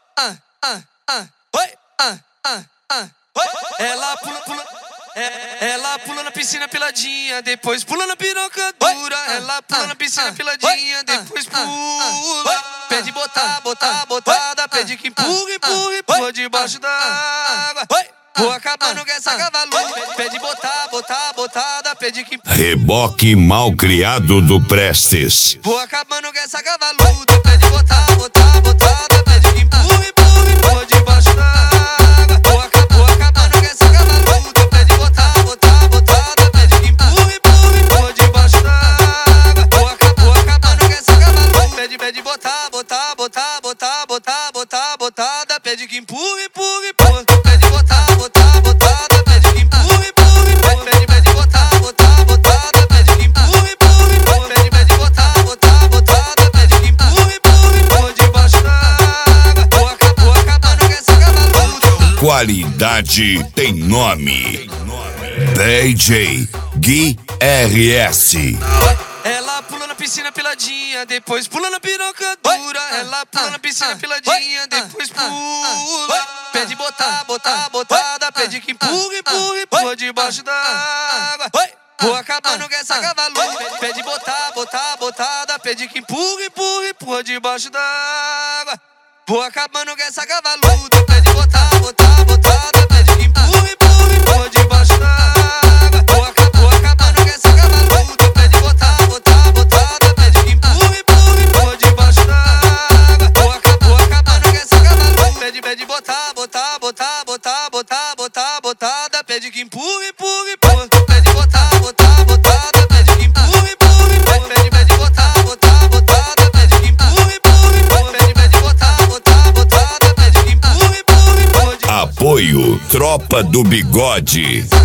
Ela pula na piscina peladinha, depois pula na piroca dura. Ela pula na piscina peladinha, depois pula. Pede botar, botada, pede que empurra debaixo da água. Vou acabando com essa cavaluda. Pede botar, botada, pede que empurra. Reboque mal criado do Prestes. Vou acabando com essa cavaluda. Pede botar, botada, pede que empurra debaixo da água. Vou acabando com essa cavaluda. Pede botar, botada, pede que empurra debaixo da água. Vou acabando com essa cavaluda. Pede botar, botada, pede que empurra. Pede botar, botada, pede que empurra. Pede botar, botada, pede que empurra. Pede botar, botada, pede que empurra debaixo da água. Vou acabando com essa cavaluda. Qualidade tem nome. DJ Gui RS. Ela pula na piscina peladinha, depois pula na piroca dura. Ela pula na piscina peladinha, depois pula. Pede botar, botada, pede que empurra debaixo da água. Vou acabando com essa cavaluda. Pede botar, botada, pede que empurra debaixo da água. Vou acabando com essa cavaluda. Pede botar, botada, pede que empurra debaixo da água. Vou acabando com essa cavaluda. Pede botar, botada, pede que empurra debaixo da água. Vou acabando com essa cavaluda. Pede botar, botada, pede que empurra. Pede botar, botada, pede que empurra. Pede botar, botada, pede que empurra. Pede botar, botada, pede que empurra. Apoio Tropa do Bigode.